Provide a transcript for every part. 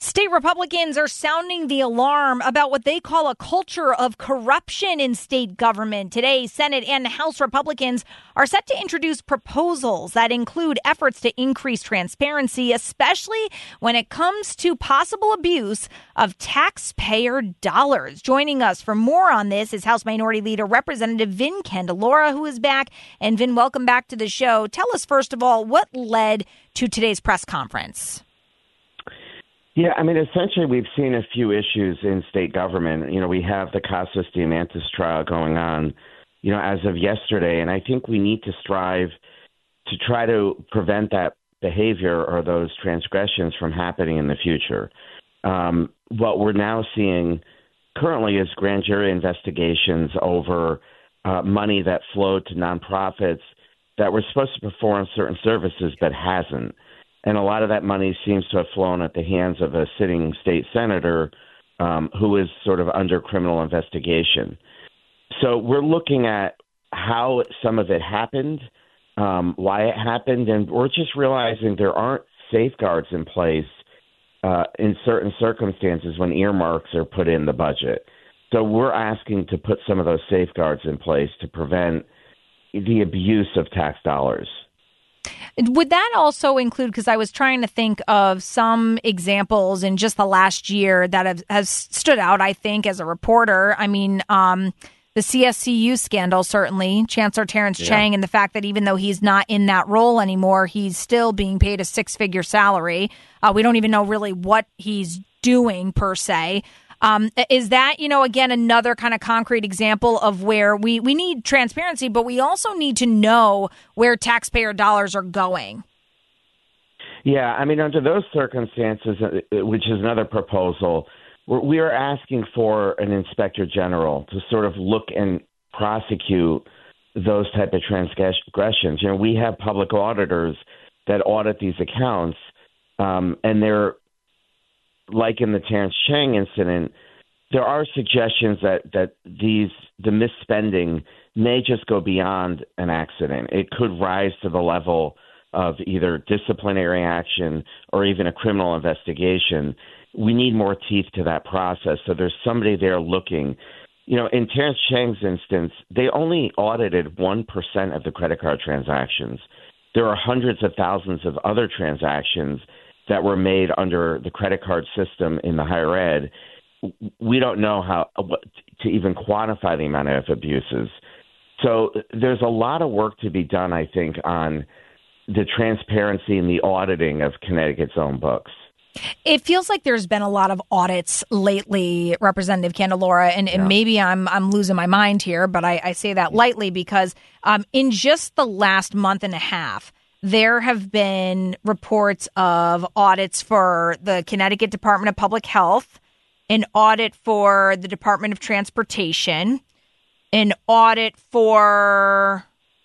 State Republicans are sounding the alarm about what they call a culture of corruption in state government. Today, Senate and House Republicans are set to introduce proposals that include efforts to increase transparency, especially when it comes to possible abuse of taxpayer dollars. Joining us for more on this is House Minority Leader Representative Vin Candelora, who is back. And Vin, welcome back to the show. Tell us, first of all, what led to today's press conference? Yeah, I mean, essentially, we've seen a few issues in state government. You know, we have the Casas Diamantis trial going on, as of yesterday, and I think we need to strive to try to prevent that behavior or those transgressions from happening in the future. What we're now seeing currently is grand jury investigations over money that flowed to nonprofits that were supposed to perform certain services but hasn't. And a lot of that money seems to have flown at the hands of a sitting state senator who is sort of under criminal investigation. So we're looking at how some of it happened, why it happened, and we're just realizing there aren't safeguards in place in certain circumstances when earmarks are put in the budget. So we're asking to put some of those safeguards in place to prevent the abuse of tax dollars. Would that also include, because I was trying to think of some examples in just the last year that have stood out, I think, as a reporter. I mean, the CSCU scandal, certainly, Chancellor Terrence Chang, and the fact that even though he's not in that role anymore, he's still being paid a six-figure salary. We don't even know really what he's doing, per se. Is that, again, another kind of concrete example of where we need transparency, but we also need to know where taxpayer dollars are going? Yeah, I mean, under those circumstances, which is another proposal, we are asking for an inspector general to sort of look and prosecute those type of transgressions. We have public auditors that audit these accounts, and they're like in the Terrence Chang incident, there are suggestions that the misspending may just go beyond an accident. It could rise to the level of either disciplinary action or even a criminal investigation. We need more teeth to that process. So there's somebody there looking. In Terrence Chang's instance, they only audited 1% of the credit card transactions. There are hundreds of thousands of other transactions that were made under the credit card system in the higher ed. We don't know how to even quantify the amount of abuses. So there's a lot of work to be done, I think, on the transparency and the auditing of Connecticut's own books. It feels like there's been a lot of audits lately, Representative Candelora, and maybe I'm losing my mind here, but I say that lightly because in just the last month and a half, there have been reports of audits for the Connecticut Department of Public Health, an audit for the Department of Transportation, an audit for,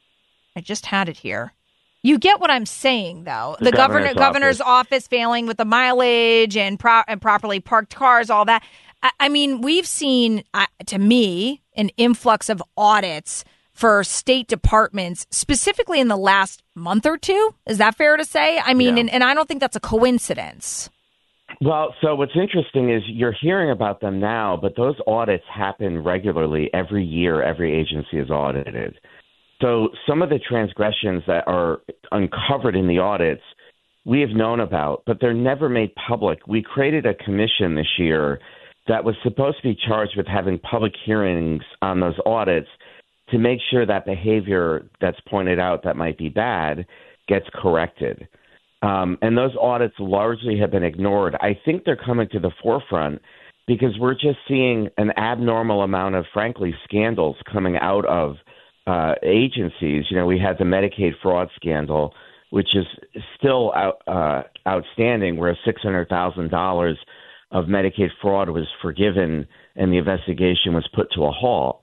I just had it here. You get what I'm saying, though. The governor's office failing with the mileage and properly parked cars, all that. I mean, we've seen, to me, an influx of audits for state departments, specifically in the last month or two. Is that fair to say? I mean, and I don't think that's a coincidence. Well, so what's interesting is you're hearing about them now, but those audits happen regularly. Every year, every agency is audited. So some of the transgressions that are uncovered in the audits, we have known about, but they're never made public. We created a commission this year that was supposed to be charged with having public hearings on those audits to make sure that behavior that's pointed out that might be bad gets corrected. And those audits largely have been ignored. I think they're coming to the forefront because we're just seeing an abnormal amount of, frankly, scandals coming out of agencies. We had the Medicaid fraud scandal, which is still outstanding, where $600,000 of Medicaid fraud was forgiven and the investigation was put to a halt.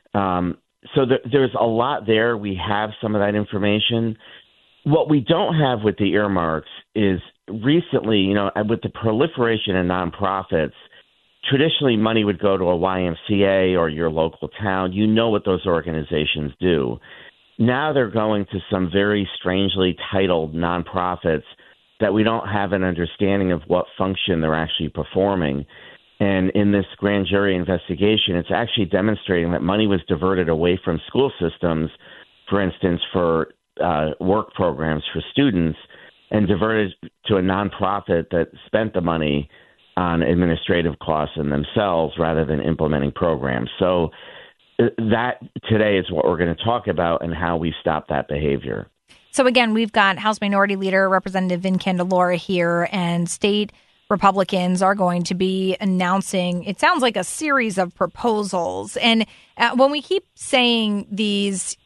So there's a lot there. We have some of that information. What we don't have with the earmarks is recently, with the proliferation of nonprofits, traditionally money would go to a YMCA or your local town. You know what those organizations do. Now they're going to some very strangely titled nonprofits that we don't have an understanding of what function they're actually performing. And in this grand jury investigation, it's actually demonstrating that money was diverted away from school systems, for instance, for work programs for students, and diverted to a nonprofit that spent the money on administrative costs in themselves rather than implementing programs. So that today is what we're going to talk about and how we stop that behavior. So again, we've got House Minority Leader Representative Vin Candelora here, and state Republicans are going to be announcing, it sounds like, a series of proposals. And when we keep saying these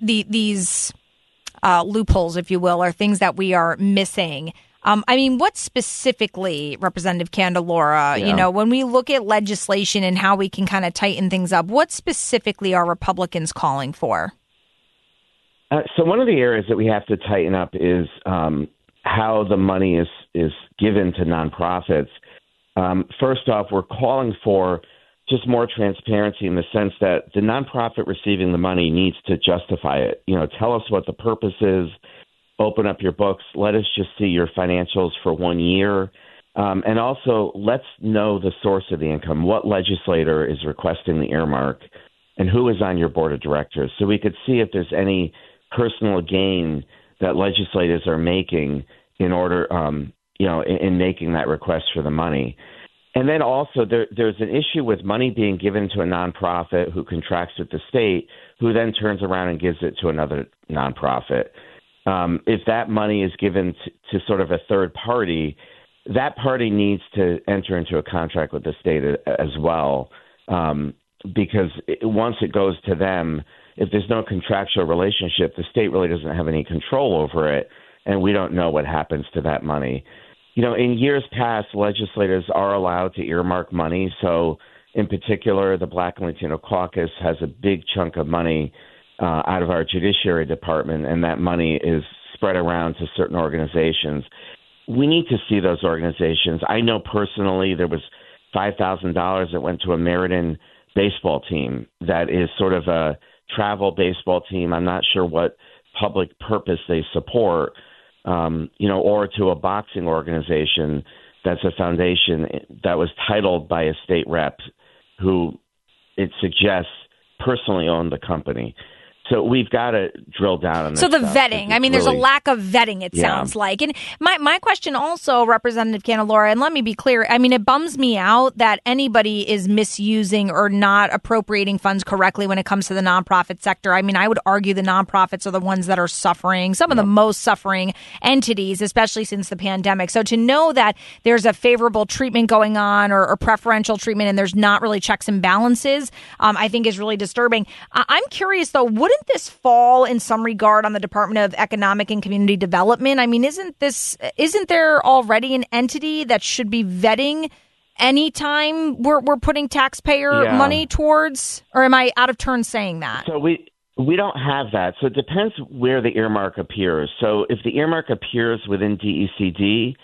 loopholes, if you will, are things that we are missing, I mean, what specifically, Representative Candelora, when we look at legislation and how we can kind of tighten things up, what specifically are Republicans calling for? So one of the areas that we have to tighten up is how the money is given to nonprofits. First off, we're calling for just more transparency in the sense that the nonprofit receiving the money needs to justify it. Tell us what the purpose is. Open up your books. Let us just see your financials for 1 year. And also, let's know the source of the income. What legislator is requesting the earmark and who is on your board of directors, so we could see if there's any personal gain that legislators are making in order, in making that request for the money. And then also there's an issue with money being given to a nonprofit who contracts with the state, who then turns around and gives it to another nonprofit. If that money is given to sort of a third party, that party needs to enter into a contract with the state as well, because once it goes to them, if there's no contractual relationship, the state really doesn't have any control over it, and we don't know what happens to that money. In years past, legislators are allowed to earmark money. So, in particular, the Black and Latino Caucus has a big chunk of money out of our Judiciary Department, and that money is spread around to certain organizations. We need to see those organizations. I know personally there was $5,000 that went to a Meriden baseball team that is sort of a travel baseball team. I'm not sure what public purpose they support, or to a boxing organization that's a foundation that was titled by a state rep who it suggests personally owned the company. So we've got to drill down on this. So the vetting, there's a lack of vetting, it sounds like. And my question also, Representative Candelora, and let me be clear, it bums me out that anybody is misusing or not appropriating funds correctly when it comes to the nonprofit sector. I would argue the nonprofits are the ones that are suffering, some of the most suffering entities, especially since the pandemic. So to know that there's a favorable treatment going on or preferential treatment and there's not really checks and balances, I think is really disturbing. I'm curious, though, wouldn't this fall in some regard on the Department of Economic and Community Development? Isn't there already an entity that should be vetting anytime we're putting taxpayer money towards, or am I out of turn saying that? So we don't have that. So it depends where the earmark appears. So if the earmark appears within DECD,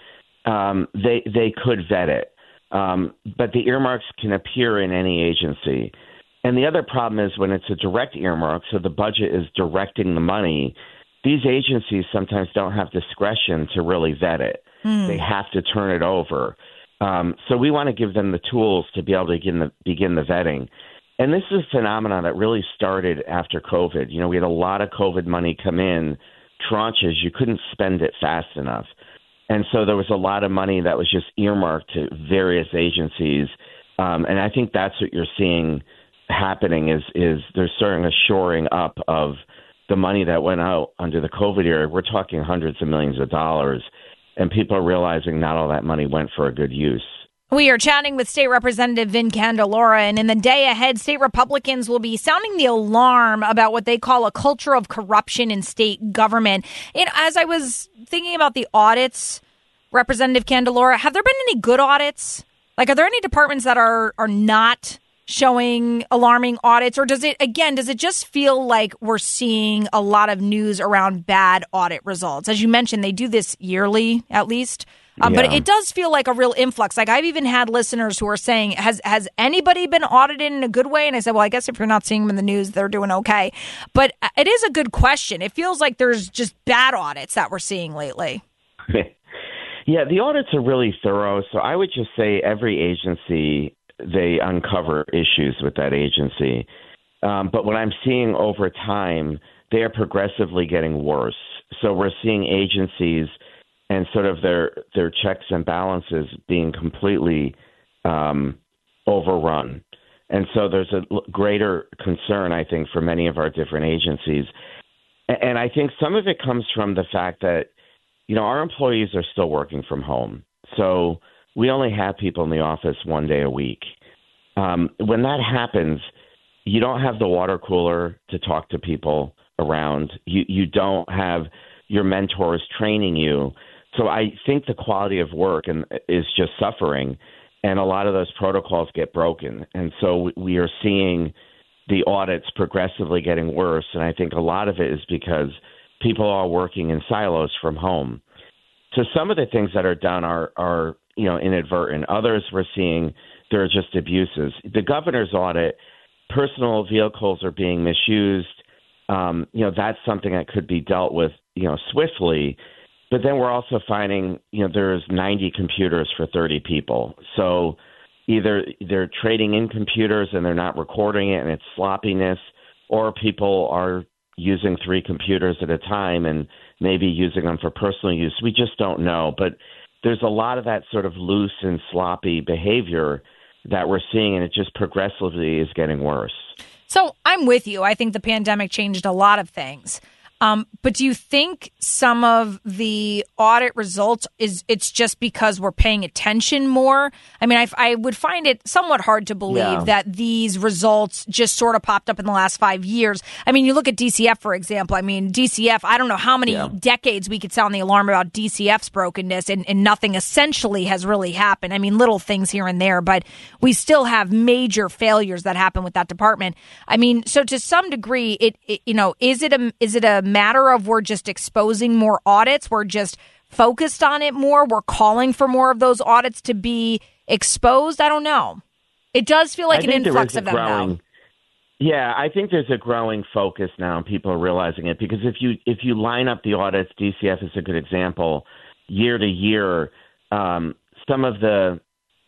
they could vet it. But the earmarks can appear in any agency. And the other problem is when it's a direct earmark, so the budget is directing the money, these agencies sometimes don't have discretion to really vet it. They have to turn it over. So we want to give them the tools to be able to begin the vetting. And this is a phenomenon that really started after COVID. We had a lot of COVID money come in, tranches. You couldn't spend it fast enough. And so there was a lot of money that was just earmarked to various agencies. And I think that's what you're seeing happening is there's starting a shoring up of the money that went out under the COVID era. We're talking hundreds of millions of dollars, and people are realizing not all that money went for a good use. We are chatting with State Representative Vin Candelora, and in the day ahead, state Republicans will be sounding the alarm about what they call a culture of corruption in state government. And as I was thinking about the audits, Representative Candelora, have there been any good audits? Are there any departments that are not showing alarming audits, or does it just feel like we're seeing a lot of news around bad audit results? As you mentioned, they do this yearly at least, but it does feel like a real influx. I've even had listeners who are saying, has anybody been audited in a good way? And I said, well, I guess if you're not seeing them in the news, they're doing okay. But it is a good question. It feels like there's just bad audits that we're seeing lately. Yeah, the audits are really thorough. So I would just say every agency, they uncover issues with that agency. But what I'm seeing over time, they are progressively getting worse. So we're seeing agencies and sort of their checks and balances being completely overrun. And so there's a greater concern, I think, for many of our different agencies. And I think some of it comes from the fact that, our employees are still working from home. So we only have people in the office one day a week. When that happens, you don't have the water cooler to talk to people around. You don't have your mentors training you. So I think the quality of work is just suffering, and a lot of those protocols get broken. And so we are seeing the audits progressively getting worse, and I think a lot of it is because people are working in silos from home. So some of the things that are done are inadvertent. Others we're seeing there are just abuses. The governor's audit, personal vehicles are being misused. That's something that could be dealt with, swiftly. But then we're also finding, there's 90 computers for 30 people. So either they're trading in computers and they're not recording it and it's sloppiness, or people are using 3 computers at a time and maybe using them for personal use. We just don't know. But there's a lot of that sort of loose and sloppy behavior that we're seeing, and it just progressively is getting worse. So I'm with you. I think the pandemic changed a lot of things. But do you think some of the audit results it's just because we're paying attention more? I mean, I would find it somewhat hard to believe that these results just sort of popped up in the last 5 years. I mean, you look at DCF, for example. I mean, DCF, I don't know how many decades we could sound the alarm about DCF's brokenness, and nothing essentially has really happened. I mean, little things here and there, but we still have major failures that happen with that department. I mean, so to some degree, is it a matter of we're just exposing more audits, we're just focused on it more, we're calling for more of those audits to be exposed? I don't know. It does feel like an influx of them now. Yeah, I think there's a growing focus now, and people are realizing it, because if you line up the audits, DCF is a good example, year to year, some of the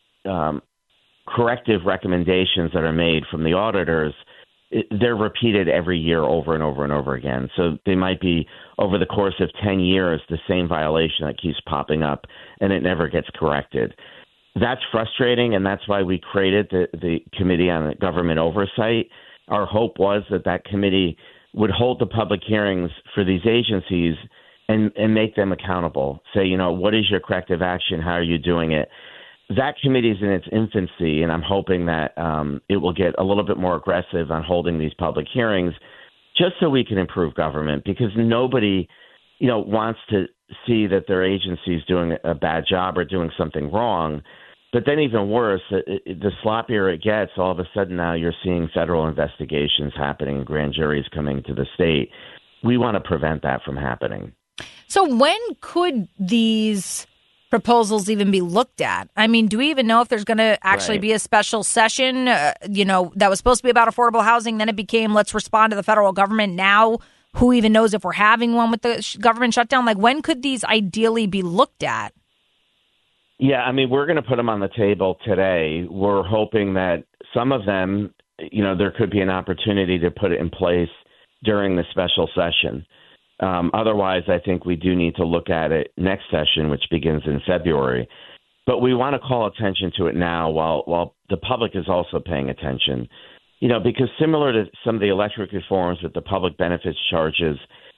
corrective recommendations that are made from the auditors, they're repeated every year over and over and over again. So they might be, over the course of 10 years, the same violation that keeps popping up, and it never gets corrected. That's frustrating, and that's why we created the Committee on Government Oversight. Our hope was that committee would hold the public hearings for these agencies and make them accountable. Say, what is your corrective action? How are you doing it? That committee is in its infancy, and I'm hoping that it will get a little bit more aggressive on holding these public hearings just so we can improve government, because nobody, wants to see that their agency is doing a bad job or doing something wrong. But then even worse, the sloppier it gets, all of a sudden now you're seeing federal investigations happening and grand juries coming to the state. We want to prevent that from happening. So when could these proposals even be looked at? I mean, do we even know if there's going to actually be a special session, that was supposed to be about affordable housing? Then it became, let's respond to the federal government. Now, who even knows if we're having one with the government shutdown? Like, when could these ideally be looked at? Yeah, I mean, we're going to put them on the table today. We're hoping that some of them, there could be an opportunity to put it in place during the special session. Otherwise, I think we do need to look at it next session, which begins in February. But we want to call attention to it now while the public is also paying attention. Because similar to some of the electric reforms with the public benefits charges,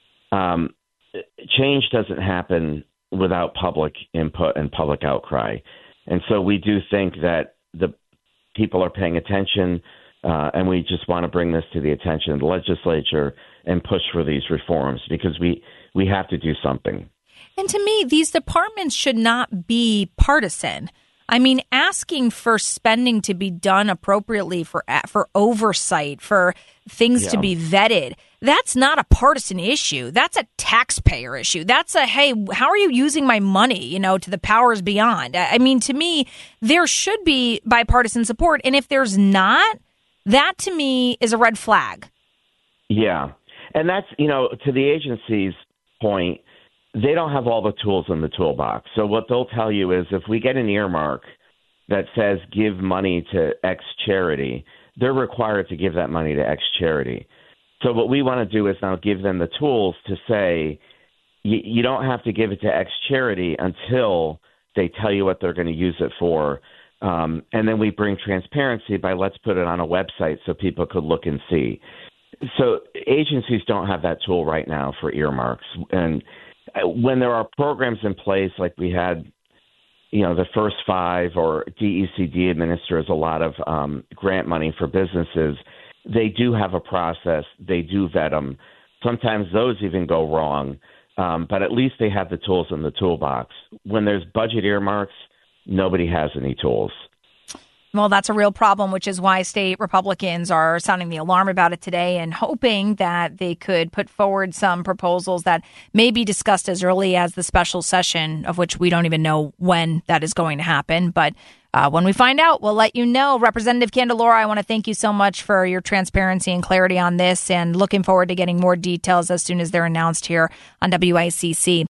change doesn't happen without public input and public outcry. And so we do think that the people are paying attention, and we just want to bring this to the attention of the legislature and push for these reforms, because we have to do something. And to me, these departments should not be partisan. I mean, asking for spending to be done appropriately, for oversight, for things to be vetted, that's not a partisan issue. That's a taxpayer issue. That's hey, how are you using my money, to the powers beyond? I mean, to me, there should be bipartisan support. And if there's not, that to me is a red flag. Yeah. And that's, to the agency's point, they don't have all the tools in the toolbox. So what they'll tell you is if we get an earmark that says give money to X charity, they're required to give that money to X charity. So what we want to do is now give them the tools to say, you don't have to give it to X charity until they tell you what they're going to use it for. And then we bring transparency by let's put it on a website so people could look and see. So agencies don't have that tool right now for earmarks. And when there are programs in place like we had, the First Five, or DECD administers a lot of grant money for businesses, they do have a process. They do vet them. Sometimes those even go wrong, but at least they have the tools in the toolbox. When there's budget earmarks, nobody has any tools. Well, that's a real problem, which is why state Republicans are sounding the alarm about it today and hoping that they could put forward some proposals that may be discussed as early as the special session, of which we don't even know when that is going to happen. But when we find out, we'll let you know. Representative Candelora, I want to thank you so much for your transparency and clarity on this, and looking forward to getting more details as soon as they're announced here on WICC.